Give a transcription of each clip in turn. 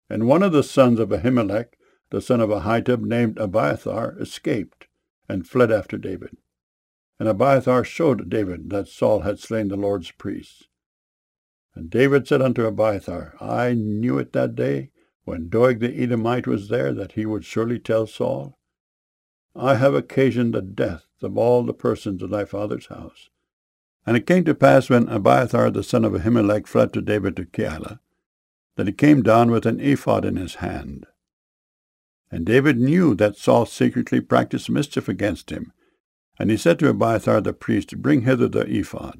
And one of the sons of Ahimelech, the son of Ahitub, named Abiathar, escaped and fled after David. And Abiathar showed David that Saul had slain the Lord's priests. And David said unto Abiathar, I knew it that day, when Doeg the Edomite was there, that he would surely tell Saul, I have occasioned the death of all the persons of thy father's house. And it came to pass, when Abiathar the son of Ahimelech fled to David to Keilah, that he came down with an ephod in his hand. And David knew that Saul secretly practiced mischief against him. And he said to Abiathar the priest, Bring hither the ephod.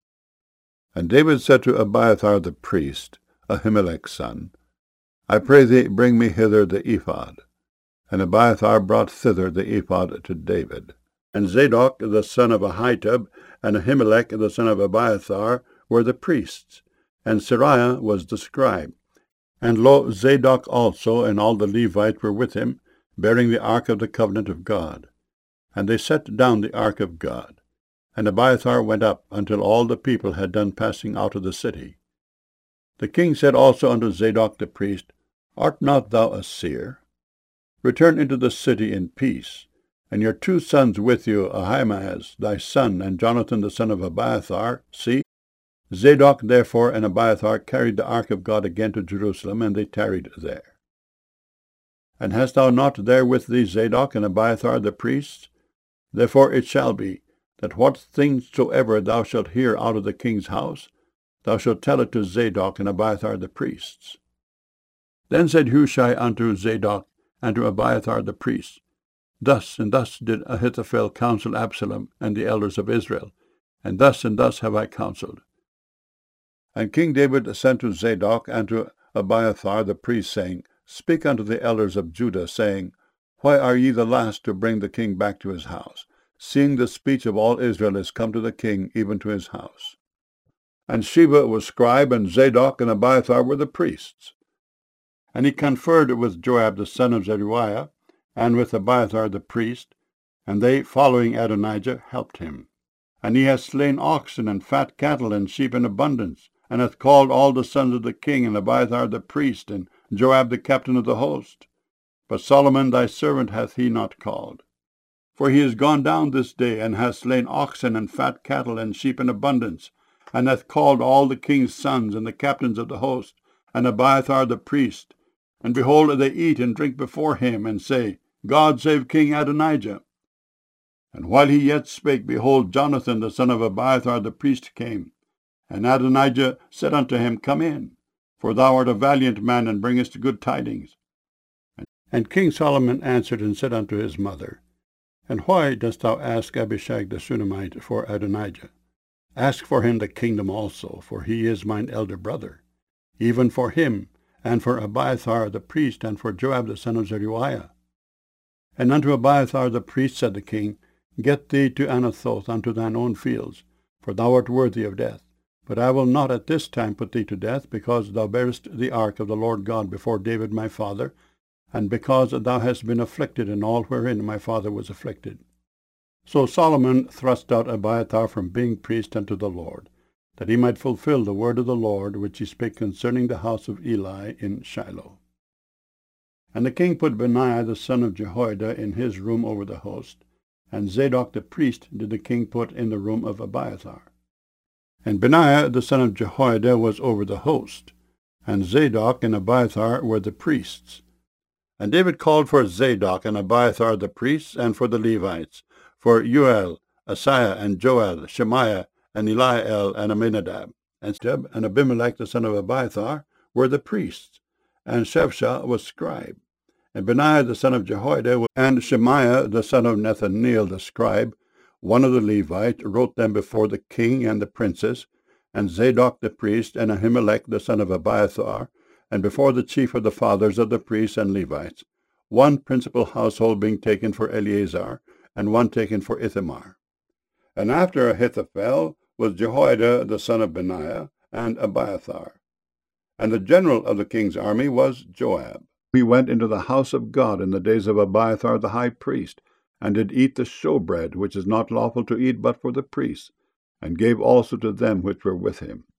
And David said to Abiathar the priest, Ahimelech's son, I pray thee, bring me hither the ephod. And Abiathar brought thither the ephod to David. And Zadok the son of Ahitub, and Ahimelech the son of Abiathar, were the priests, and Seraiah was the scribe. And lo, Zadok also and all the Levites were with him, bearing the ark of the covenant of God. And they set down the ark of God. And Abiathar went up until all the people had done passing out of the city. The king said also unto Zadok the priest, Art not thou a seer? Return into the city in peace, and your 2 sons with you, Ahimaaz thy son, and Jonathan the son of Abiathar. See, Zadok therefore and Abiathar carried the ark of God again to Jerusalem, and they tarried there. And hast thou not there with thee Zadok and Abiathar the priests? Therefore it shall be, that what things soever thou shalt hear out of the king's house, thou shalt tell it to Zadok and Abiathar the priests. Then said Hushai unto Zadok and to Abiathar the priests, Thus and thus did Ahithophel counsel Absalom and the elders of Israel, and thus have I counseled. And King David sent to Zadok and to Abiathar the priest, saying, Speak unto the elders of Judah, saying, Why are ye the last to bring the king back to his house, seeing the speech of all Israel is come to the king, even to his house? And Sheba was scribe, and Zadok and Abiathar were the priests. And he conferred with Joab the son of Zeruiah, and with Abiathar the priest, and they, following Adonijah, helped him. And he has slain oxen and fat cattle and sheep in abundance, and hath called all the sons of the king, and Abiathar the priest, and Joab the captain of the host. But Solomon thy servant hath he not called. For he is gone down this day, and hath slain oxen and fat cattle and sheep in abundance, and hath called all the king's sons and the captains of the host, and Abiathar the priest. And behold, they eat and drink before him, and say, God save King Adonijah. And while he yet spake, behold, Jonathan the son of Abiathar the priest came. And Adonijah said unto him, Come in, for thou art a valiant man, and bringest good tidings. And King Solomon answered and said unto his mother, And why dost thou ask Abishag the Shunammite for Adonijah? Ask for him the kingdom also, for he is mine elder brother, even for him, and for Abiathar the priest, and for Joab the son of Zeruiah. And unto Abiathar the priest said the king, Get thee to Anathoth unto thine own fields, for thou art worthy of death. But I will not at this time put thee to death, because thou bearest the ark of the Lord God before David my father, and because thou hast been afflicted in all wherein my father was afflicted. So Solomon thrust out Abiathar from being priest unto the Lord, that he might fulfill the word of the Lord, which he spake concerning the house of Eli in Shiloh. And the king put Benaiah the son of Jehoiada in his room over the host, and Zadok the priest did the king put in the room of Abiathar. And Benaiah the son of Jehoiada was over the host, and Zadok and Abiathar were the priests. And David called for Zadok and Abiathar the priests, and for the Levites, for Uel, Asaiah, and Joel, Shemaiah, and Eliel, and Aminadab. And Jeb and Abimelech the son of Abiathar were the priests, and Shevshah was scribe. And Benaiah the son of Jehoiada and Shemaiah the son of Nethaneel the scribe, one of the Levites, wrote them before the king and the princes, and Zadok the priest, and Ahimelech the son of Abiathar, and before the chief of the fathers of the priests and Levites, one principal household being taken for Eleazar, and one taken for Ithamar. And after Ahithophel was Jehoiada the son of Benaiah, and Abiathar. And the general of the king's army was Joab. He went into the house of God in the days of Abiathar the high priest, and did eat the showbread, which is not lawful to eat but for the priests, and gave also to them which were with him.